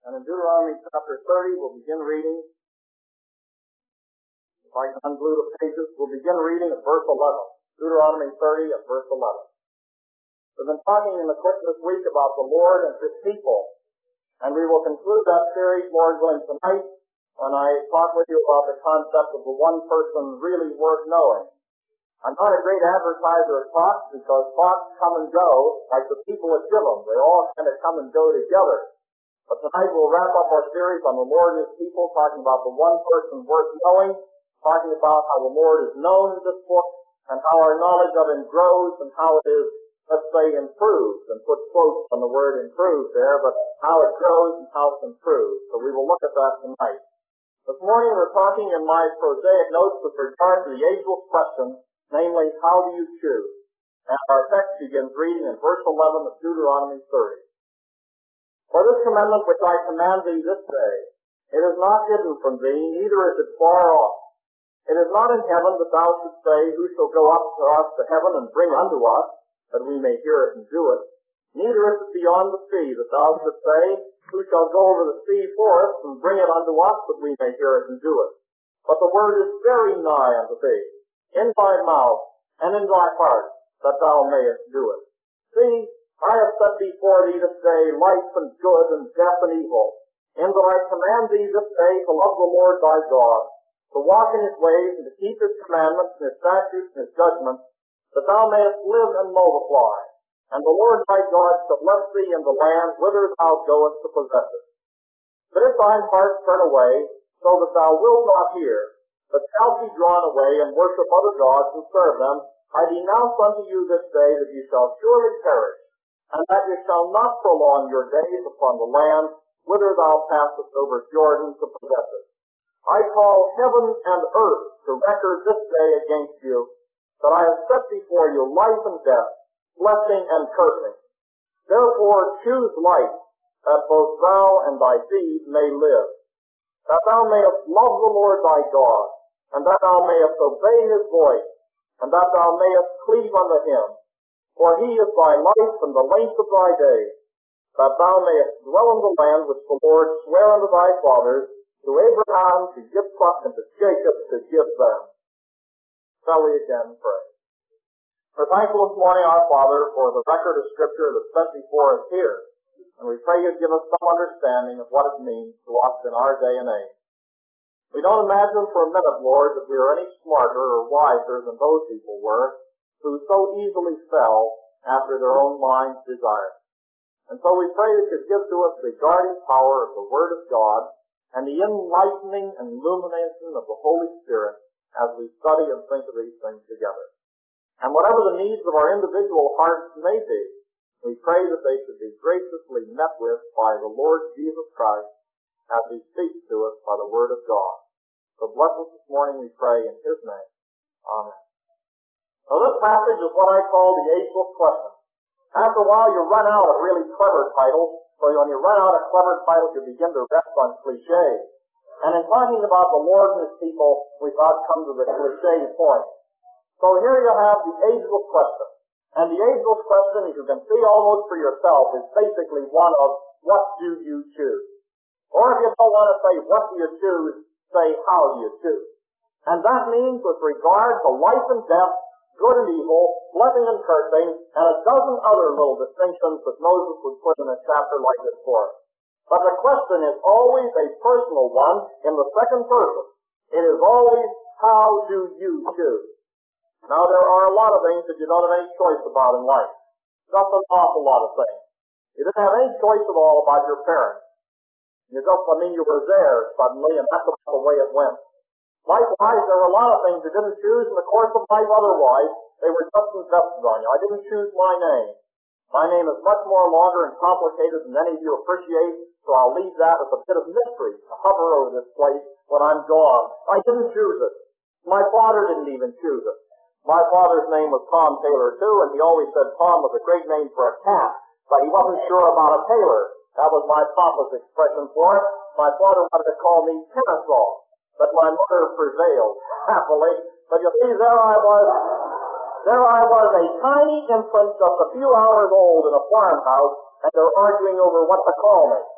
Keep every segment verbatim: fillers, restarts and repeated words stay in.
And in Deuteronomy chapter thirty, we'll begin reading. If I can unglue the pages, we'll begin reading at verse eleven. Deuteronomy thirty at verse eleven. We've been talking in the course this week about the Lord and His people. And we will conclude that series, Lord willing, tonight when I talk with you about the concept of the one person really worth knowing. I'm not a great advertiser of talks because talks come and go like the people that give them. They all kind of come and go together. But tonight we'll wrap up our series on the Lord and His people, talking about the one person worth knowing, talking about how the Lord is known in this book, and how our knowledge of Him grows, and how it is, let's say, improved, and put quotes on the word improved there, but how it grows and how it's improved. So we will look at that tonight. This morning we're talking in my prosaic notes with regard to the ageless question, namely, how do you choose? And our text begins reading in verse eleven of Deuteronomy thirty. For this commandment which I command thee this day, it is not hidden from thee, neither is it far off. It is not in heaven that thou shouldst say, Who shall go up to us to heaven and bring unto us, that we may hear it and do it? Neither is it beyond the sea that thou shouldst say, Who shall go over the sea for us and bring it unto us, that we may hear it and do it? But the word is very nigh unto thee, in thy mouth and in thy heart, that thou mayest do it. See, I have set before thee this day life and good and death and evil, in that I command thee this day to love the Lord thy God, to walk in His ways and to keep His commandments and His statutes and His judgments, that thou mayest live and multiply. And the Lord thy God shall bless thee in the land whither thou goest to possess it. But if thine heart turn away, so that thou wilt not hear, but shalt be drawn away and worship other gods and serve them, I denounce unto you this day that ye shall surely perish, and that ye shall not prolong your days upon the land whither thou passest over Jordan to possess it. I call heaven and earth to record this day against you, that I have set before you life and death, blessing and cursing. Therefore choose life, that both thou and thy seed may live, that thou mayest love the Lord thy God, and that thou mayest obey His voice, and that thou mayest cleave unto Him. For He is thy life and the length of thy days, that thou mayest dwell in the land which the Lord sware unto thy fathers, to Abraham, to Yitzchak, and to Jacob, to give them. Shall we again pray? We're thankful this morning, our Father, for the record of Scripture that's set before us here, and we pray you give us some understanding of what it means to us in our day and age. We don't imagine for a minute, Lord, that we are any smarter or wiser than those people were, who so easily fell after their own mind's desire. And so we pray that you give to us the guarding power of the Word of God, and the enlightening and illumination of the Holy Spirit as we study and think of these things together. And whatever the needs of our individual hearts may be, we pray that they should be graciously met with by the Lord Jesus Christ as He speaks to us by the Word of God. So bless us this morning, we pray, in His name. Amen. Now this passage is what I call the ageless question. After a while you run out of really clever titles, so when you run out of clever titles you begin to rest on cliches. And in talking about the Lord and His people, we thought come to the cliche point. So here you have the ageless question. And the ageless question, as you can see almost for yourself, is basically one of, what do you choose? Or if you don't want to say, what do you choose, say, how do you choose? And that means with regard to life and death, good and evil, blessing and cursing, and a dozen other little distinctions that Moses would put in a chapter like this for us. But the question is always a personal one in the second person. It is always, how do you choose? Now, there are a lot of things that you don't have any choice about in life. Just an awful lot of things. You didn't have any choice at all about your parents. You just, I mean, you were there suddenly, and that's about the way it went. Likewise, there were a lot of things you didn't choose in the course of life otherwise. They were just invested on you. I didn't choose my name. My name is much more longer and complicated than any of you appreciate, so I'll leave that as a bit of mystery to hover over this place when I'm gone. I didn't choose it. My father didn't even choose it. My father's name was Tom Taylor, too, and he always said Tom was a great name for a cat, but he wasn't sure about a tailor. That was my papa's expression for it. My father wanted to call me Kennesaw, but my mother prevailed, happily. But you see, there I was, there I was, a tiny infant just a few hours old in a farmhouse, and they're arguing over what to call me.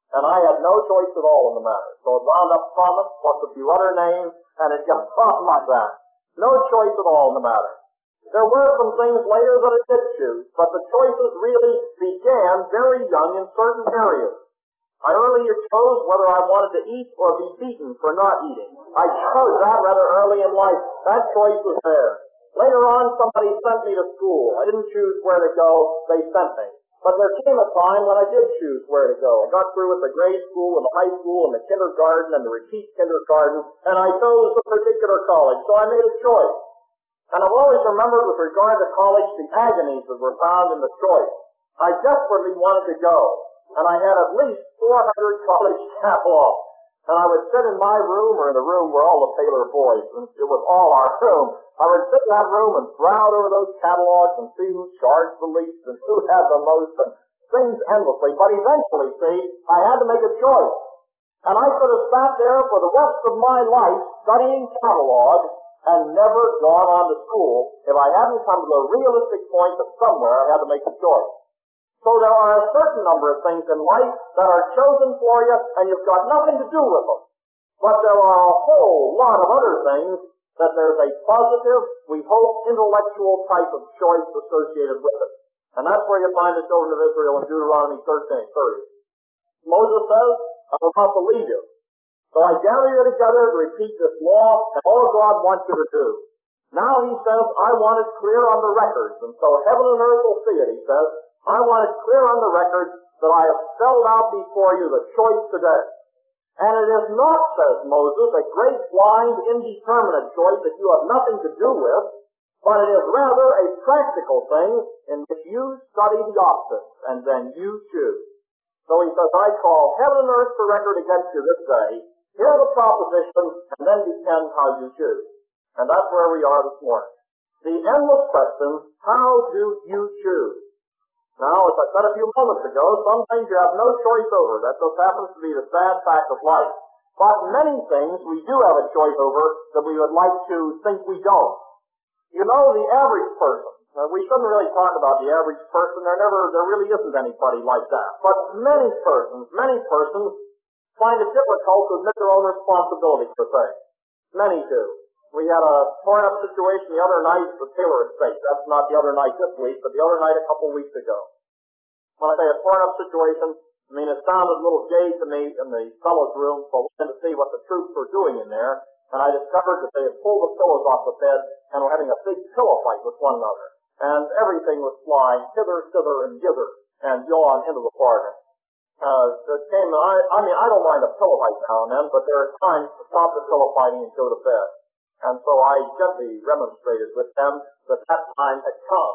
And I had no choice at all in the matter. So it wound up Thomas plus a few other names, and it got off like that. No choice at all in the matter. There were some things later that I did choose, but the choices really began very young in certain areas. I earlier chose whether I wanted to eat or be beaten for not eating. I chose that rather early in life. That choice was there. Later on, somebody sent me to school. I didn't choose where to go. They sent me. But there came a time when I did choose where to go. I got through with the grade school and the high school and the kindergarten and the repeat kindergarten, and I chose a particular college. So I made a choice. And I've always remembered with regard to college the agonies that were found in the choice. I desperately wanted to go, and I had at least four hundred college catalogs. And I would sit in my room or in the room where all the Taylor boys, and it was all our room. I would sit in that room and browse over those catalogs and see who charged the least and who had the most and things endlessly. But eventually, see, I had to make a choice. And I could have sat there for the rest of my life studying catalogs and never gone on to school if I hadn't come to the realistic point that somewhere I had to make a choice. So there are a certain number of things in life that are chosen for you, and you've got nothing to do with them. But there are a whole lot of other things that there's a positive, we hope, intellectual type of choice associated with it. And that's where you find the children of Israel in Deuteronomy thirteen thirty. Moses says, I will not believe you. So I gather you together to repeat this law and all God wants you to do. Now he says, I want it clear on the records. And so heaven and earth will see it, he says. I want it clear on the record that I have spelled out before you the choice today. And it is not, says Moses, a great, blind, indeterminate choice that you have nothing to do with, but it is rather a practical thing in which you study the options, and then you choose. So he says, I call heaven and earth for record against you this day. Hear the proposition, and then depend how you choose. And that's where we are this morning. The endless question, how do you choose? Now, as I said a few moments ago, some things you have no choice over. That just happens to be the sad fact of life. But many things we do have a choice over that we would like to think we don't. You know, the average person, uh, we shouldn't really talk about the average person. There never, there really isn't anybody like that. But many persons, many persons find it difficult to admit their own responsibility for things. Many do. We had a torn-up situation the other night at the Taylor estate. That's not the other night this week, but the other night a couple weeks ago. When I say a torn-up situation, I mean it sounded a little gay to me in the fellows' room, so I went to see what the troops were doing in there, and I discovered that they had pulled the pillows off the bed and were having a big pillow fight with one another. And everything was flying hither, thither, and gither, and yawn into the bargain. Uh, it came, I, I mean, I don't mind a pillow fight now and then, but there are times to stop the pillow fighting and go to bed. And so I gently remonstrated with them that that time had come.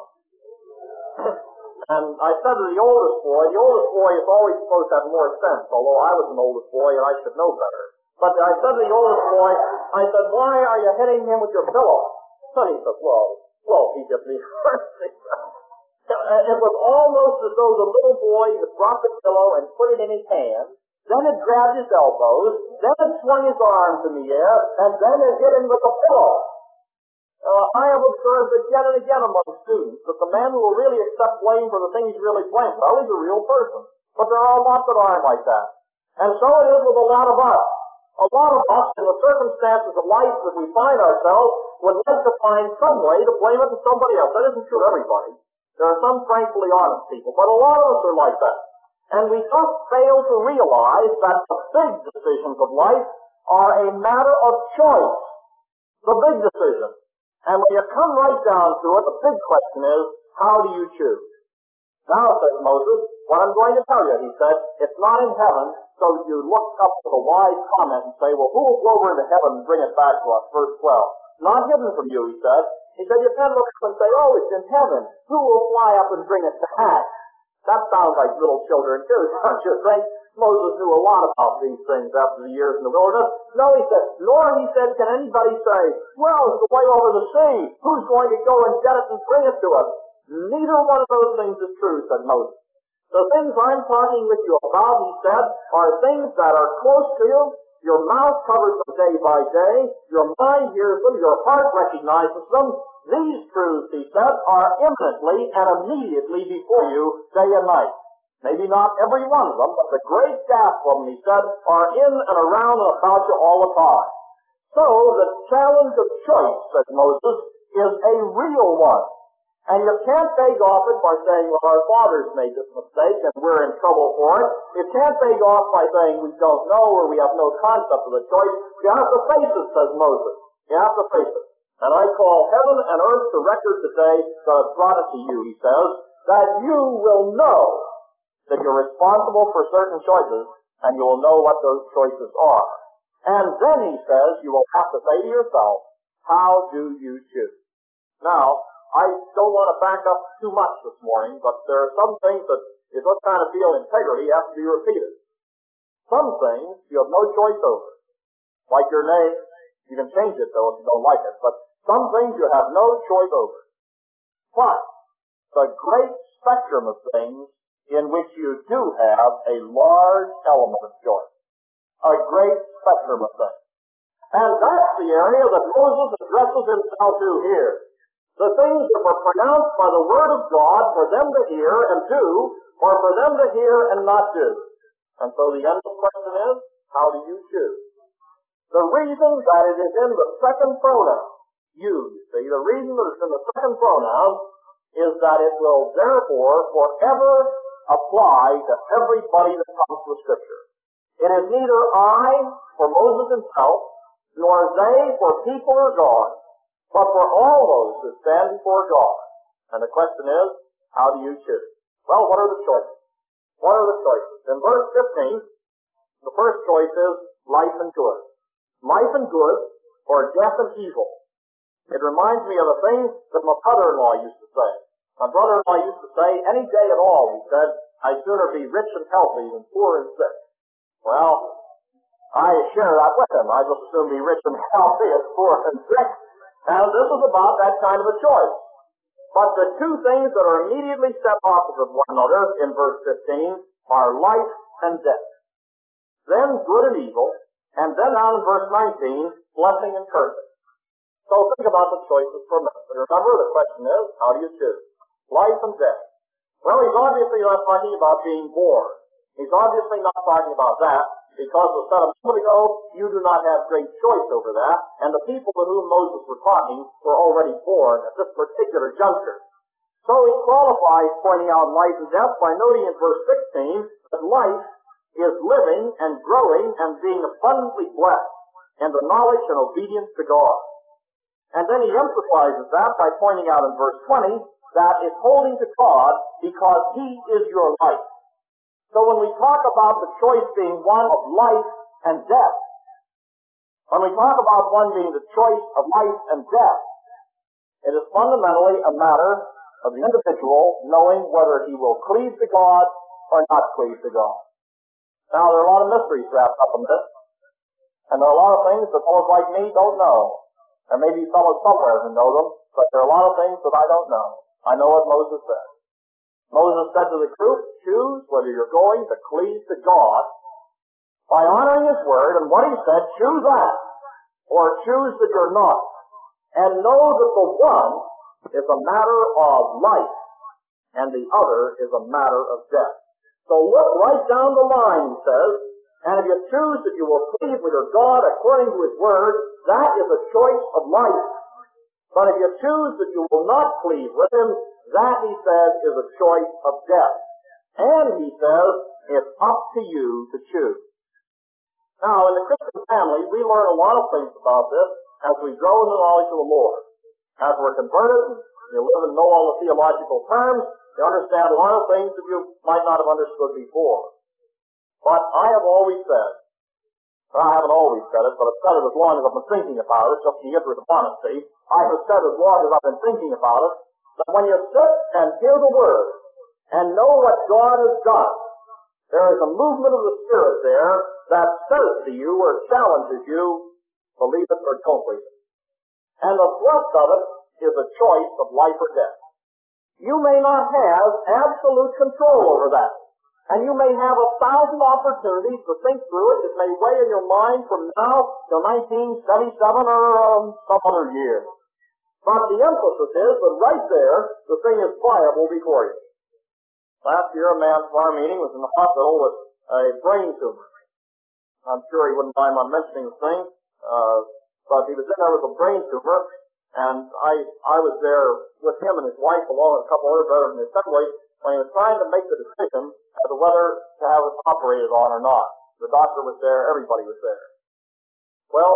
And I said to the oldest boy, the oldest boy is always supposed to have more sense, although I was an oldest boy and I should know better. But I said to the oldest boy, I said, why are you hitting him with your pillow? And he said, well, well, he hit me first. It was almost as though the little boy had brought the pillow and put it in his hand. Then it grabbed his elbows, then it swung his arms in the air, and then it hit him with a pillow. Uh, I have observed again and again among students that the man who will really accept blame for the thing he's really blamed, well, he's a real person. But there are a lot that aren't like that. And so it is with a lot of us. A lot of us, in the circumstances of life that we find ourselves, would like to find some way to blame it to somebody else. That isn't true of everybody. There are some frankly honest people, but a lot of us are like that. And we just fail to realize that the big decisions of life are a matter of choice. The big decision. And when you come right down to it, the big question is, how do you choose? Now, says Moses, what I'm going to tell you, he said, it's not in heaven, so you look up with a wise comment and say, well, who will go over into heaven and bring it back to us? Verse twelve. Not hidden from you, he said. He said, you can't look up and say, oh, it's in heaven. Who will fly up and bring it back? That sounds like little children, too, don't you think? Moses knew a lot about these things after the years in the wilderness. No, he said, nor, he said, can anybody say, well, it's way over the sea. Who's going to go and get it and bring it to us? Neither one of those things is true, said Moses. The things I'm talking with you about, he said, are things that are close to you. Your mouth covers them day by day. Your mind hears them. Your heart recognizes them. These truths, he said, are imminently and immediately before you day and night. Maybe not every one of them, but the great gasp of them, he said, are in and around and about you all the time. So the challenge of choice, said Moses, is a real one. And you can't beg off it by saying, well, our fathers made this mistake and we're in trouble for it. You can't beg off by saying we don't know or we have no concept of the choice. You have to face it, says Moses. You have to face it. And I call heaven and earth to record today that I've brought it to you, he says, that you will know that you're responsible for certain choices and you will know what those choices are. And then, he says, you will have to say to yourself, how do you choose? Now, I don't want to back up too much this morning, but there are some things that, if you kind of feel integrity, have to be repeated. Some things you have no choice over. Like your name, you can change it though if you don't like it, but some things you have no choice over. But the great spectrum of things in which you do have a large element of choice. A great spectrum of things. And that's the area that Moses addresses himself to here. The things that were pronounced by the Word of God for them to hear and do, or for them to hear and not do. And so the end of the question is, how do you choose? The reason that it is in the second pronoun, you, you see, the reason that it's in the second pronoun is that it will therefore forever apply to everybody that comes to Scripture. It is neither I for Moses himself, nor they for people or God, but for all those who stand before God. And the question is, how do you choose? Well, what are the choices? What are the choices? In verse fifteen, the first choice is life and good. Life and good, or death and evil. It reminds me of a thing that my brother-in-law used to say. My brother-in-law used to say, any day at all, he said, I'd sooner be rich and healthy than poor and sick. Well, I share that with him. I'd just as soon be rich and healthy as poor and sick. Now, this is about that kind of a choice. But the two things that are immediately set opposite one another in verse fifteen are life and death. Then good and evil, and then down in verse nineteen, blessing and cursing. So think about the choices for a minute. But remember, the question is, how do you choose? Life and death. Well, he's obviously not talking about being born. He's obviously not talking about that, because as said a moment ago, you do not have great choice over that, and the people to whom Moses was talking were already born at this particular juncture. So he qualifies pointing out life and death by noting in verse sixteen that life is living and growing and being abundantly blessed in the knowledge and obedience to God. And then he emphasizes that by pointing out in verse twenty that it's holding to God because he is your life. So when we talk about the choice being one of life and death, when we talk about one being the choice of life and death, it is fundamentally a matter of the individual knowing whether he will cleave to God or not cleave to God. Now, there are a lot of mysteries wrapped up in this, and there are a lot of things that fellows like me don't know. There may be fellows somewhere who know them, but there are a lot of things that I don't know. I know what Moses said. Moses said to the group, choose whether you're going to cleave to God by honoring His Word, and what He said, choose that, or choose that you're not. And know that the one is a matter of life, and the other is a matter of death. So look right down the line, he says, and if you choose that you will cleave with your God according to His Word, that is a choice of life. But if you choose that you will not cleave with Him, that, he says, is a choice of death. And he says, it's up to you to choose. Now, in the Christian family, we learn a lot of things about this as we grow in the knowledge of the Lord. As we're converted, you live and know all the theological terms, you understand a lot of things that you might not have understood before. But I have always said, well, I haven't always said it, but I've said it as long as I've been thinking about it, just in the interest of honesty. I have said as long as I've been thinking about it, that when you sit and hear the Word and know what God has done, there is a movement of the Spirit there that says to you or challenges you, believe it or don't believe it. And the thrust of it is a choice of life or death. You may not have absolute control over that. And you may have a thousand opportunities to think through it. It may weigh in your mind from now to nineteen seventy-seven or um, some other year. But the emphasis is that right there, the thing is pliable before you. Last year, a man from our meeting was in the hospital with a brain tumor. I'm sure he wouldn't mind my mentioning the thing, uh, but he was in there with a brain tumor, and I I was there with him and his wife, along with a couple other brothers in the assembly, when he was trying to make the decision as to whether to have it operated on or not. The doctor was there, everybody was there. Well,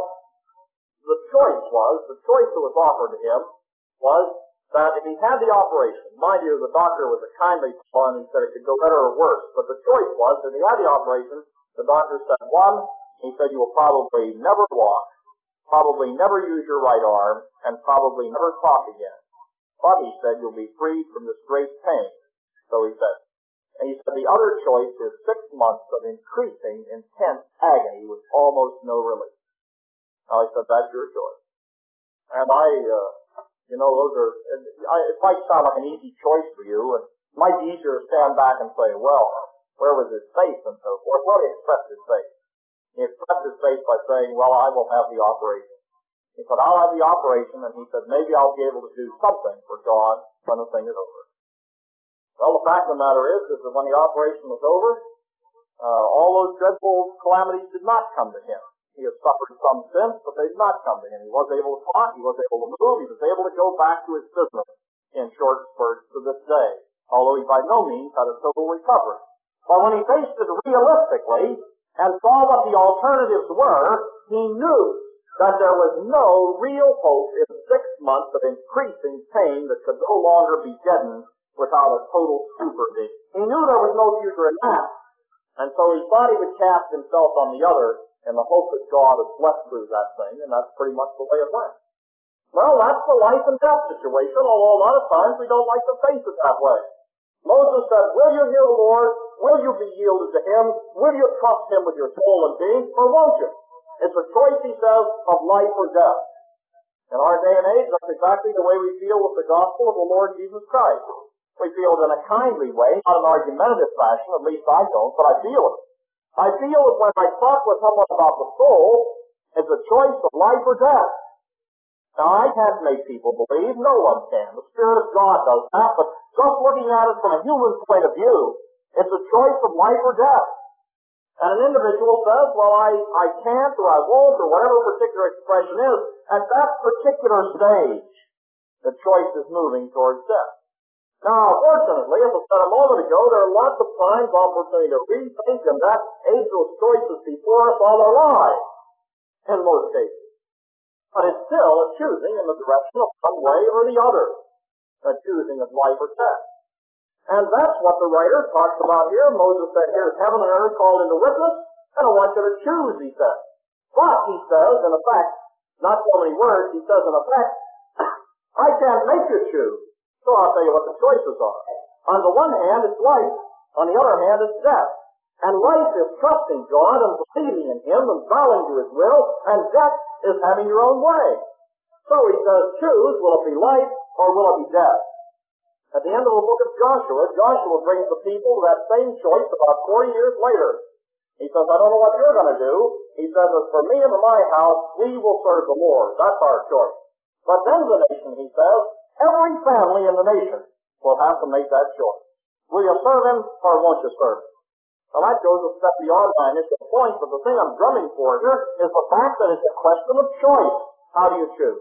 the choice was, the choice that was offered to him was that if he had the operation, mind you, the doctor was a kindly fellow, and he said it could go better or worse, but the choice was that if he had the operation, the doctor said, one, he said you will probably never walk, probably never use your right arm, and probably never talk again. But he said you'll be freed from this great pain. So he said. And he said the other choice is six months of increasing intense agony with almost no relief. Now he said, that's your choice. And I, uh, you know, those are, it might sound like an easy choice for you, and it might be easier to stand back and say, well, where was his faith and so forth? Well, he expressed his faith. He expressed his faith by saying, well, I will have the operation. He said, I'll have the operation, and he said, maybe I'll be able to do something for God when the thing is over. Well, the fact of the matter is, is that when the operation was over, uh, all those dreadful calamities did not come to him. He had suffered some since, but they did not come to him. He was able to talk, he was able to move, he was able to go back to his business in short spurts to this day, although he by no means had a total recovery. But when he faced it realistically and saw what the alternatives were, he knew that there was no real hope in six months of increasing pain that could no longer be deadened without a total stupor. He knew there was no future in that, and so he thought he would cast himself on the other in the hope that God had blessed through that thing, and that's pretty much the way it went. Well, that's the life and death situation, although a lot of times we don't like to face it that way. Moses said, will you hear the Lord? Will you be yielded to Him? Will you trust Him with your soul and being? Or won't you? It's a choice, he says, of life or death. In our day and age, that's exactly the way we feel with the gospel of the Lord Jesus Christ. We feel it in a kindly way, not an argumentative fashion, at least I don't, but I feel it. I feel that when I talk with someone about the soul, it's a choice of life or death. Now, I can't make people believe. No one can. The Spirit of God does that, but just looking at it from a human point of view, it's a choice of life or death. And an individual says, well, I, I can't, or I won't, or whatever particular expression is, at that particular stage, the choice is moving towards death. Now, fortunately, as I said a moment ago, there are lots of times opportunity to rethink, and that age those choices before us all our lives, in most cases. But it's still a choosing in the direction of one way or the other, a choosing of life or death. And that's what the writer talks about here. Moses said, here's heaven and earth called into witness, and I want you to choose, he says. But, he says, in effect, not so many words, he says, in effect, I can't make you choose. So I'll tell you what the choices are. On the one hand, it's life. On the other hand, it's death. And life is trusting God and believing in Him and bowing to His will, and death is having your own way. So he says, choose, will it be life or will it be death? At the end of the book of Joshua, Joshua brings the people that same choice about forty years later. He says, I don't know what you're going to do. He says, as for me and for my house, we will serve the Lord. That's our choice. But then the nation, he says, every family in the nation will have to make that choice. Will you serve Him or won't you serve Him? Well, that goes a step beyond my initial point, but the thing I'm drumming for here is the fact that it's a question of choice. How do you choose?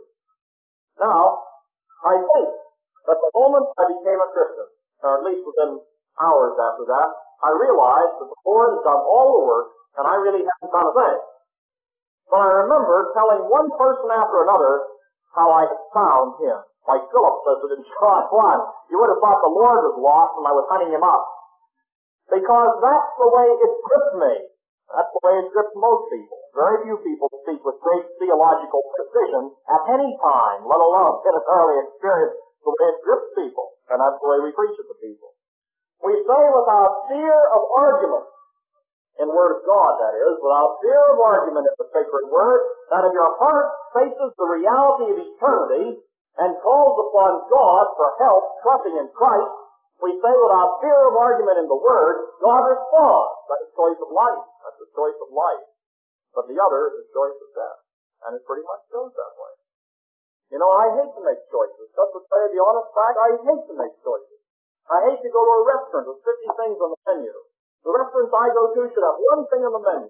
Now, I think that the moment I became a Christian, or at least within hours after that, I realized that the Lord has done all the work, and I really haven't done a thing. But I remember telling one person after another how I had found Him. Like Philip says it in John one. You would have thought the Lord was lost and I was hunting Him up. Because that's the way it gripped me. That's the way it grips most people. Very few people speak with great theological precision at any time, let alone in an early experience, the way it grips people. And that's the way we preach it to people. We say without fear of argument, in the Word of God, that is, without fear of argument in the sacred Word, that if your heart faces the reality of eternity and calls upon God for help, trusting in Christ, we say without fear of argument in the Word, God responds. That's a choice of life. That's a choice of life. But the other is a choice of death. And it pretty much goes that way. You know, I hate to make choices. Just to say the honest fact, I hate to make choices. I hate to go to a restaurant with fifty things on the menu. The restaurants I go to should have one thing on the menu.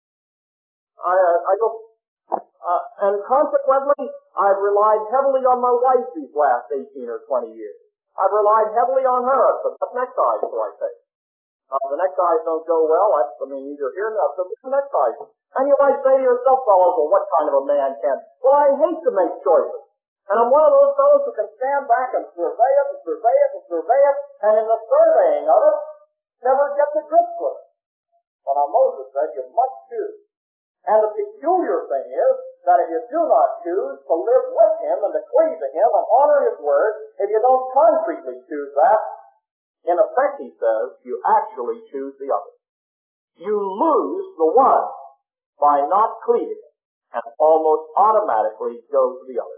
I, uh, I go, uh, and consequently, I've relied heavily on my wife these last eighteen or twenty years. I've relied heavily on her, but what neckties do I take? Uh, the neckties don't go well. I, I mean, either here or not, so the neckties. And you might say to yourself, fellows, well, what kind of a man can? Well, I hate to make choices. And I'm one of those fellows who can stand back and survey it and survey it and survey it, and in the surveying of it, never get to grips with it. But now Moses said, you must choose. And the peculiar thing is that if you do not choose to live with him and to cleave to him and honor his word, if you don't concretely choose that, in effect, he says, you actually choose the other. You lose the one by not cleaving and almost automatically go to the other.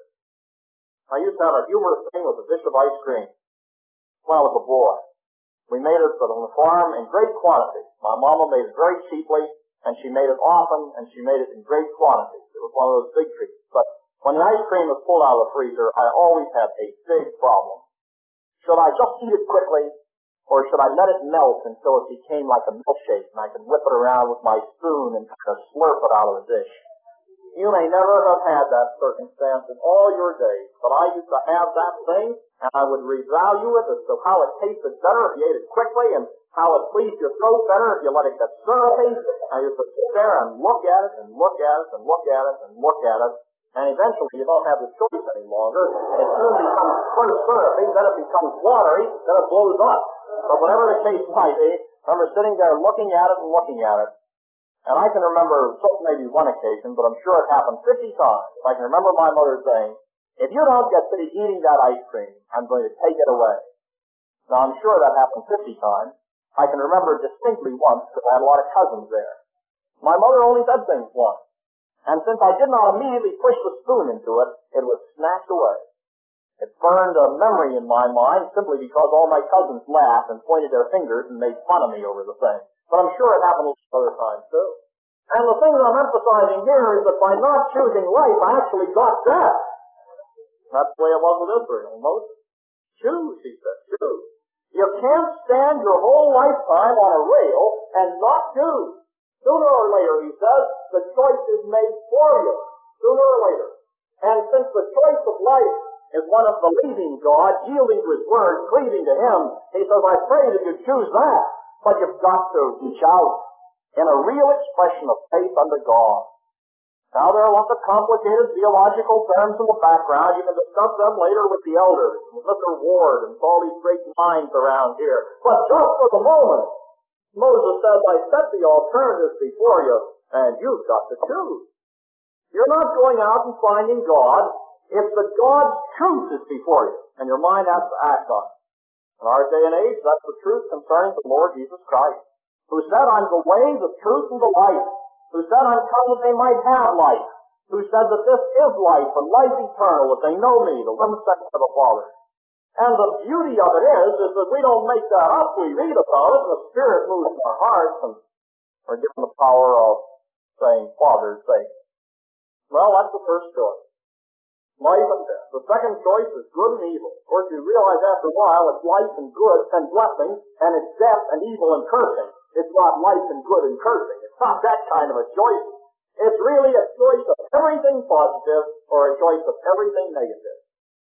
I used to have a humorous thing with a dish of ice cream when I was a boy. We made it on the farm in great quantities. My mama made it very cheaply, and she made it often, and she made it in great quantities. It was one of those big treats. But when the ice cream was pulled out of the freezer, I always had a big problem. Should I just eat it quickly, or should I let it melt until it became like a milkshake, and I could whip it around with my spoon and kind of slurp it out of the dish? You may never have had that circumstance in all your days, but I used to have that thing, and I would revalue it as to how it tasted better if you ate it quickly, and how it pleased your throat better if you let it get syrupy. I used to sit there and look at it, and look at it, and look at it, and look at it, and eventually you don't have the choice any longer. It soon becomes first syrupy, then it becomes watery, then it blows up. But whatever the case might be, I remember sitting there looking at it and looking at it. And I can remember just maybe one occasion, but I'm sure it happened fifty times. I can remember my mother saying, if you don't get to eating that ice cream, I'm going to take it away. Now, I'm sure that happened fifty times. I can remember distinctly once because I had a lot of cousins there. My mother only said things once. And since I did not immediately push the spoon into it, it was snatched away. It burned a memory in my mind simply because all my cousins laughed and pointed their fingers and made fun of me over the thing. But I'm sure it happened other times, too. And the thing that I'm emphasizing here is that by not choosing life, I actually got death. That's the way it was with Israel. Moses, choose, he said, choose. You can't stand your whole lifetime on a rail and not choose. Sooner or later, he says, the choice is made for you. Sooner or later. And since the choice of life is one of believing God, yielding to his word, cleaving to him, he says, I pray that you choose that. But you've got to reach out in a real expression of faith unto God. Now, there are lots of complicated theological terms in the background. You can discuss them later with the elders, with Mister Ward, and all these great minds around here. But just for the moment, Moses says, I set the alternatives before you, and you've got to choose. You're not going out and finding God. It's that God's truth is before you, and your mind has to act on it. In our day and age, that's the truth concerning the Lord Jesus Christ, who said, I'm the way, the truth, and the life, who said, I'm come that they might have life, who said that this is life, and life eternal, that they know me, the one second of the Father. And the beauty of it is, is that we don't make that up. We read about it, and the Spirit moves in our hearts, and we're given the power of saying, Father, sake. Well, that's the first choice. Life and death. The second choice is good and evil. Of course, you realize after a while it's life and good and blessing, and it's death and evil and cursing. It's not life and good and cursing. It's not that kind of a choice. It's really a choice of everything positive or a choice of everything negative.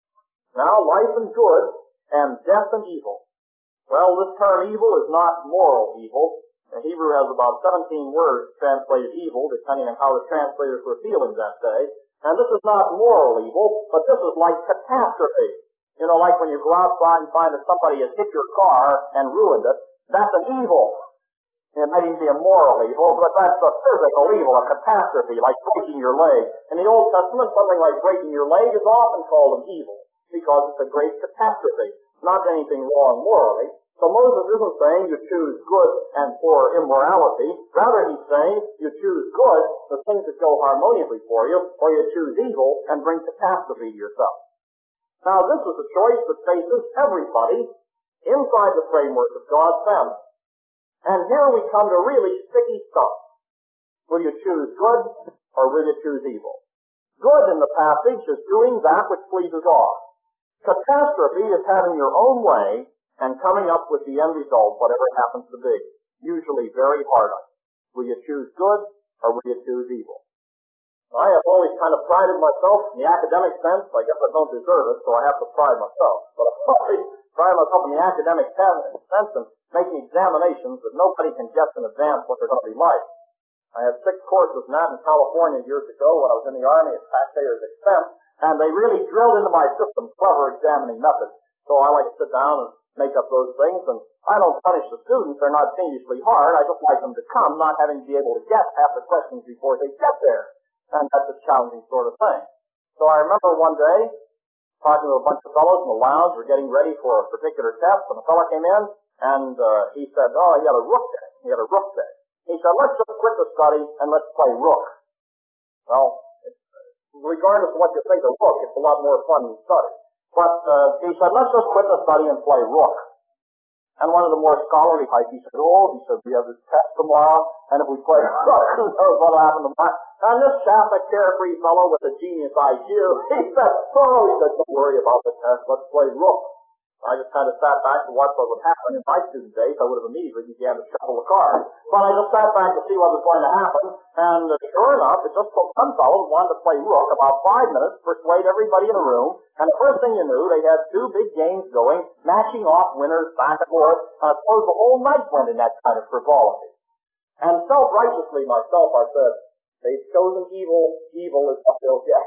Now, life and good and death and evil. Well, this term evil is not moral evil. The Hebrew has about seventeen words translated evil, depending on how the translators were feeling that day. And this is not moral evil, but this is like catastrophe. You know, like when you go outside and find that somebody has hit your car and ruined it, that's an evil. It may be a moral evil, but that's a physical evil, a catastrophe, like breaking your leg. In the Old Testament, something like breaking your leg is often called an evil, because it's a great catastrophe. Not anything wrong morally. So Moses isn't saying you choose good and for immorality. Rather, he's saying you choose good, the things that go harmoniously for you, or you choose evil and bring catastrophe to yourself. Now, this is a choice that faces everybody inside the framework of God's family. And here we come to really sticky stuff. Will you choose good, or will you choose evil? Good in the passage is doing that which pleases God. Catastrophe is having your own way and coming up with the end result, whatever it happens to be, usually very hard on you. Will you choose good or will you choose evil? I have always kind of prided myself in the academic sense. I guess I don't deserve it, so I have to pride myself. But I always pride myself in the academic sense and making examinations that nobody can guess in advance what they're going to be like. I had six courses in that in California years ago when I was in the Army at taxpayers' expense, and they really drilled into my system clever examining methods. So I like to sit down and make up those things, and I don't punish the students. They're not fiendishly hard. I just like them to come, not having to be able to guess half the questions before they get there. And that's a challenging sort of thing. So I remember one day talking to a bunch of fellows in the lounge. We're getting ready for a particular test, and a fellow came in, and uh, he said, oh, he had a rook day. He had a rook day. He said, let's just quit the study and let's play rook. Well, regardless of what you think of rook, it's a lot more fun than study. But uh, he said, let's just quit the study and play rook. And one of the more scholarly types, he said, oh, he said, we have this test tomorrow, and if we play rook, who knows what'll happen tomorrow. And this chap, a carefree fellow with a genius I Q, he said, oh, he said, don't worry about the test, let's play rook. I just kind of sat back and watched what would happen. In my student days, I would have immediately began to shuffle the cards. But I just sat back to see what was going to happen, and uh, sure enough, it just took some fellow who wanted to play rook about five minutes, persuade everybody in the room, and the first thing you knew, they had two big games going, matching off winners back and forth, and I suppose the whole night went in that kind of frivolity. And self-righteously myself, I said, they've chosen evil, evil is what they'll get.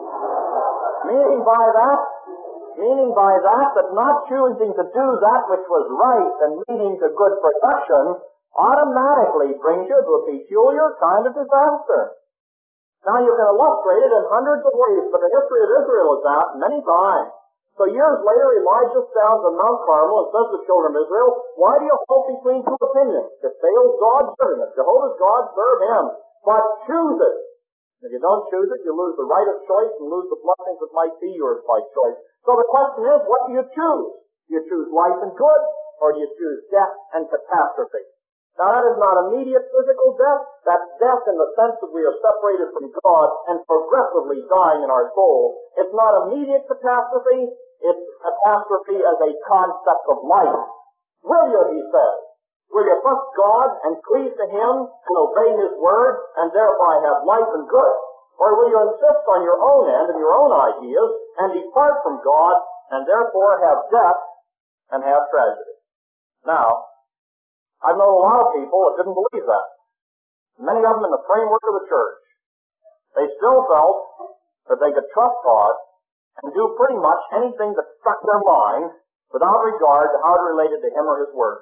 Meaning by that, Meaning by that, that not choosing to do that which was right and leading to good perfection automatically brings you to a peculiar kind of disaster. Now you can illustrate it in hundreds of ways, but the history of Israel is that many times. So years later, Elijah stands on Mount Carmel and says to the children of Israel, why do you hold between two opinions? If Baal's God, serve him. If Jehovah's God, serve him. But choose it. If you don't choose it, you lose the right of choice and lose the blessings that might be yours by choice. So the question is, what do you choose? Do you choose life and good, or do you choose death and catastrophe? Now that is not immediate physical death. That's death in the sense that we are separated from God and progressively dying in our soul. It's not immediate catastrophe. It's catastrophe as a concept of life. Will you, he says, will you trust God and cleave to him and obey his word and thereby have life and good? Or will you insist on your own end and your own ideas and depart from God and therefore have death and have tragedy? Now, I've known a lot of people that didn't believe that. Many of them in the framework of the church. They still felt that they could trust God and do pretty much anything that struck their mind without regard to how it related to him or his word.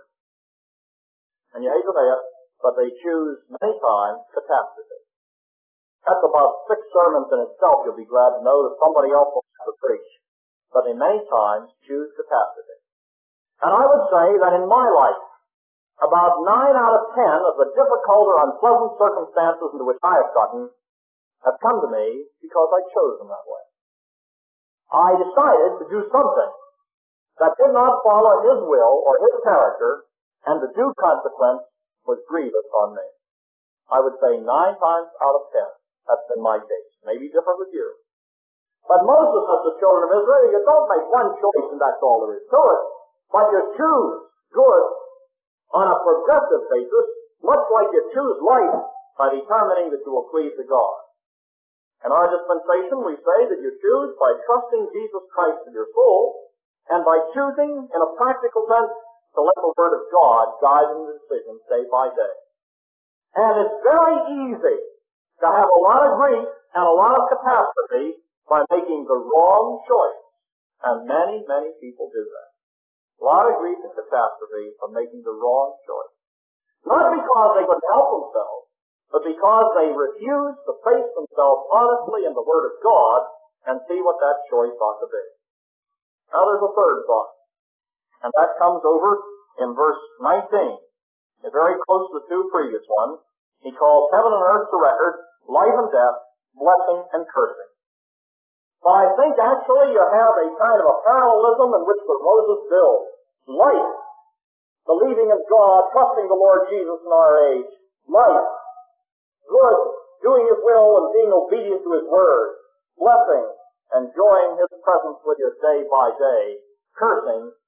And you hate to say it, but they choose many times catastrophe. That's about six sermons in itself, you'll be glad to know, that somebody else will have to preach. But they many times choose catastrophe. And I would say that in my life, about nine out of ten of the difficult or unpleasant circumstances into which I have gotten have come to me because I chose them that way. I decided to do something that did not follow his will or his character, and the due consequence was grievous on me. I would say nine times out of ten. That's been my case. Maybe different with you. But Moses says to the children of Israel, you don't make one choice and that's all there is to it. But you choose good on a progressive basis, much like you choose life by determining that you will cleave to God. In our dispensation, we say that you choose by trusting Jesus Christ in your soul, and by choosing, in a practical sense, to let the Word of God guide your decisions day by day. And it's very easy to have a lot of grief and a lot of catastrophe by making the wrong choice. And many, many people do that. A lot of grief and catastrophe from making the wrong choice. Not because they couldn't help themselves, but because they refuse to face themselves honestly in the Word of God and see what that choice ought to be. Now there's a third thought, and that comes over in verse nineteen. It's very close to the two previous ones. He calls heaven and earth to record, life and death, blessing and cursing. But I think actually you have a kind of a parallelism in which what Moses builds. Life, believing in God, trusting the Lord Jesus in our age. Life, good, doing his will and being obedient to his word. Blessing, enjoying his presence with you day by day. Cursing,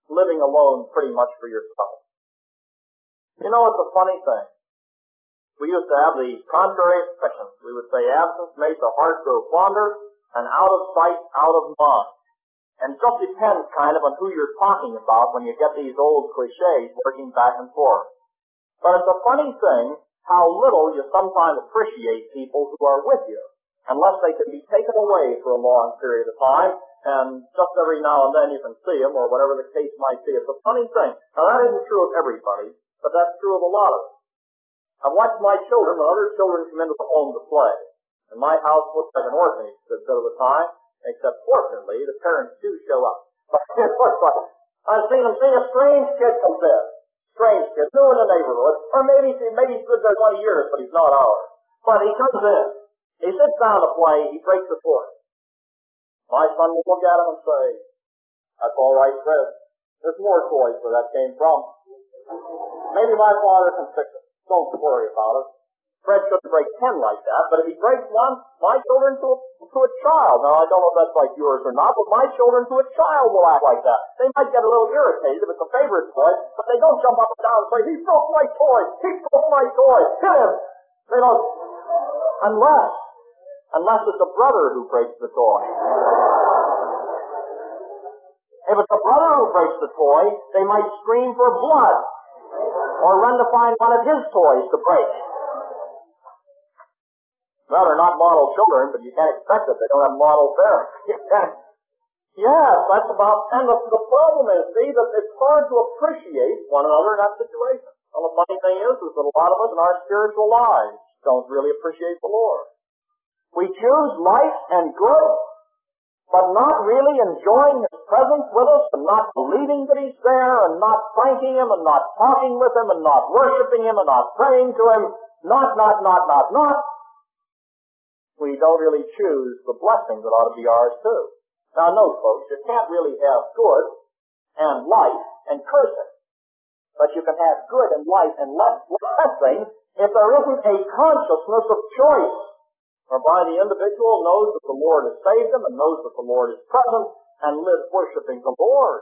living alone pretty much for yourself. You know, it's a funny thing. We used to have the contrary expressions. We would say absence made the heart grow fonder, and out of sight, out of mind. And it just depends kind of on who you're talking about when you get these old cliches working back and forth. But it's a funny thing how little you sometimes appreciate people who are with you, unless they can be taken away for a long period of time, and just every now and then you can see them, or whatever the case might be. It's a funny thing. Now, that isn't true of everybody, but that's true of a lot of them. I've watched my children when other children come into the home to play. And my house looks like an orphanage a bit of the time, except fortunately the parents do show up. But it looks like I've seen them see a strange kid come in. Strange kid, new in the neighborhood, or maybe maybe he's lived there twenty years, but he's not ours. But he comes in, he sits down to play, he breaks the toy. My son will look at him and say, "That's all right, Fred. There's more toys where that came from. Maybe my father can fix it. Don't worry about it. Fred shouldn't break ten like that, but if he breaks one, my children to a, to a child." Now, I don't know if that's like yours or not, but my children to a child will act like that. They might get a little irritated if it's a favorite toy, but they don't jump up and down and say, "He broke my toy! He broke my toy! Hit him!" They don't, unless, unless it's a brother who breaks the toy. If it's a brother who breaks the toy, they might scream for blood, or run to find one of his toys to break. Well, they're not model children, but you can't expect it. They don't have model parents. Yes, that's about, and the, the problem is, see, that it's hard to appreciate one another in that situation. Well, the funny thing is, is that a lot of us in our spiritual lives don't really appreciate the Lord. We choose life and good, but not really enjoying His presence with us, and not believing that He's there, and not thanking Him, and not talking with Him, and not worshiping Him, and not praying to Him, not, not, not, not, not. We don't really choose the blessing that ought to be ours too. Now note, folks, you can't really have good and life and cursing. But you can have good and life and blessing if there isn't a consciousness of choice, whereby the individual knows that the Lord has saved him and knows that the Lord is present and lives worshiping the Lord.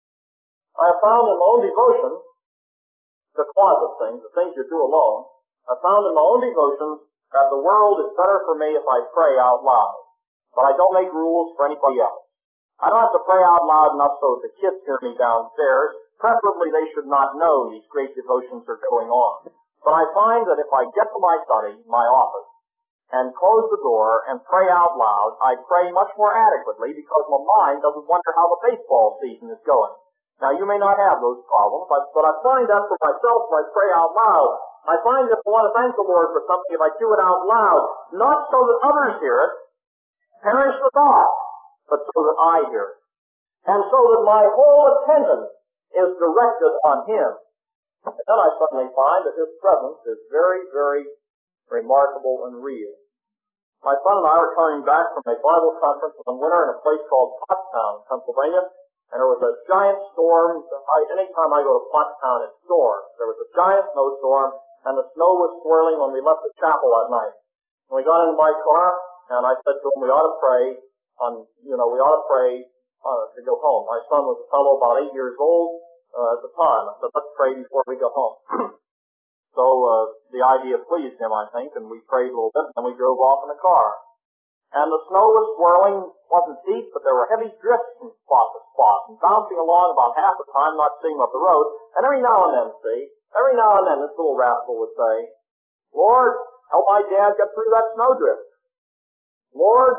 I have found in my own devotion, the closet things, the things you do alone, I found in my own devotions that the world is better for me if I pray out loud. But I don't make rules for anybody else. I don't have to pray out loud enough so that the kids hear me downstairs. Preferably they should not know these great devotions are going on. But I find that if I get to my study, my office, and close the door and pray out loud, I pray much more adequately because my mind doesn't wonder how the baseball season is going. Now, you may not have those problems, but, but I find that for myself when I pray out loud, I find that if I want to thank the Lord for something, if I do it out loud, not so that others hear it, perish the thought, but so that I hear it. And so that my whole attention is directed on Him. And then I suddenly find that His presence is very, very remarkable and real. My son and I were coming back from a Bible conference in the winter in a place called Pottstown, Pennsylvania, and there was a giant storm. I, anytime I go to Pottstown, it storms. There was a giant snowstorm, and the snow was swirling when we left the chapel that night. When we got into my car, and I said to him, we ought to pray, on, you know, we ought to pray uh, to go home. My son was a fellow about eight years old uh, at the time. I said, let's pray before we go home. So uh, the idea pleased him, I think, and we prayed a little bit, and then we drove off in the car. And the snow was swirling, wasn't deep, but there were heavy drifts from spot to spot, and bouncing along about half the time, not seeing up the road. And every now and then, see, every now and then this little rascal would say, "Lord, help my dad get through that snowdrift. Lord,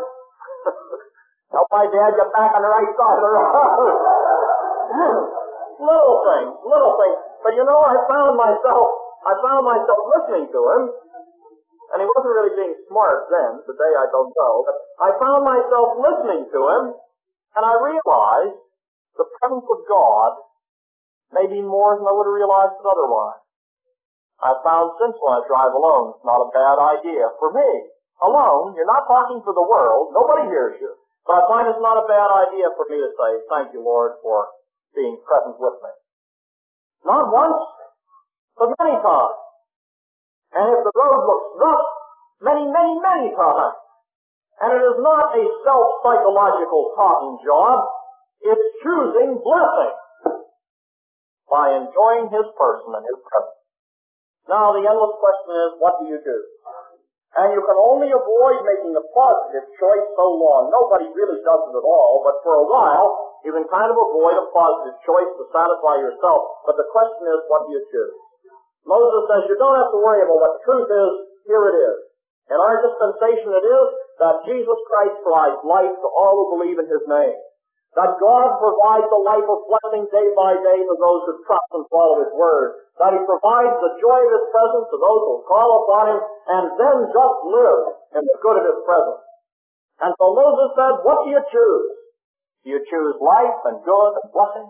help my dad get back on the right side of the road." Little things, little things. But you know, I found myself, I found myself listening to him. And he wasn't really being smart then. Today I don't know. But I found myself listening to him, and I realized the presence of God may be more than I would have realized it otherwise. I've found since when I drive alone, it's not a bad idea. For me, alone, you're not talking for the world. Nobody hears you. But I find it's not a bad idea for me to say, thank you, Lord, for being present with me. Not once, but many times. And if the road looks rough, many, many, many times. And it is not a self-psychological talking job. It's choosing blessing. by enjoying His person and His presence. Now, the endless question is, what do you do? And you can only avoid making a positive choice so long. Nobody really does it at all, but for a while, you can kind of avoid a positive choice to satisfy yourself. But the question is, what do you choose? Moses says, you don't have to worry about what the truth is. Here it is. In our dispensation it is that Jesus Christ provides life to all who believe in His name. That God provides a life of blessing day by day to those who trust and follow His word. That He provides the joy of His presence to those who call upon Him and then just live in the good of His presence. And so Moses said, what do you choose? Do you choose life and good and blessing?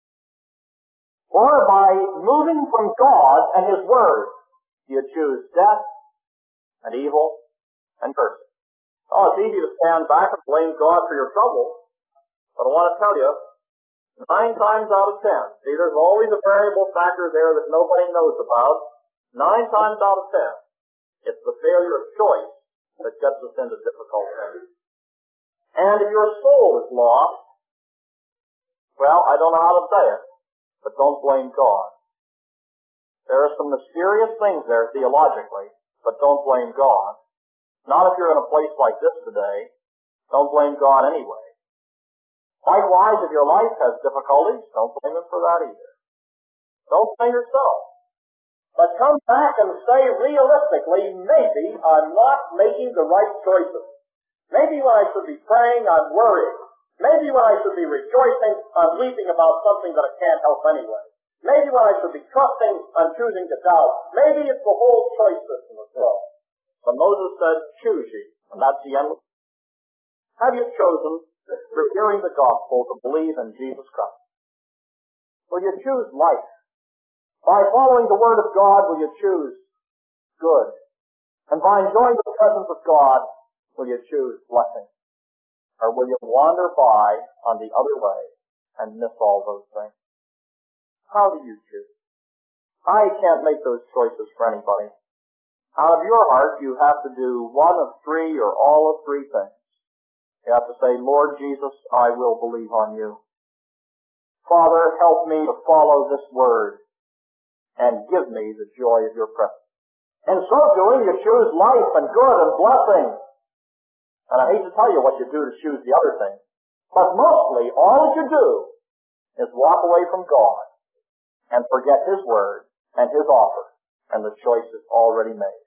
Or by moving from God and His word, do you choose death and evil and curse? Oh, it's easy to stand back and blame God for your trouble. But I want to tell you, nine times out of ten, see, there's always a variable factor there that nobody knows about. Nine times out of ten, it's the failure of choice that gets us into difficulty. And if your soul is lost, well, I don't know how to say it, but don't blame God. There are some mysterious things there theologically, but don't blame God. Not if you're in a place like this today. Don't blame God anyway. Likewise, if your life has difficulties, don't blame Him for that either. Don't blame yourself. But come back and say realistically, maybe I'm not making the right choices. Maybe when I should be praying, I'm worrying. Maybe when I should be rejoicing, I'm weeping about something that I can't help anyway. Maybe when I should be trusting, I'm choosing to doubt. Maybe it's the whole choice system as well. But Moses said, choose ye. And that's the end. Have you chosen, through hearing the gospel, to believe in Jesus Christ? Will you choose life? By following the word of God, will you choose good? And by enjoying the presence of God, will you choose blessing? Or will you wander by on the other way and miss all those things? How do you choose? I can't make those choices for anybody. Out of your heart, you have to do one of three or all of three things. You have to say, Lord Jesus, I will believe on you. Father, help me to follow this word and give me the joy of your presence. In so doing, you choose life and good and blessing. And I hate to tell you what you do to choose the other thing, but mostly all that you do is walk away from God and forget His word and His offer, and the choice is already made.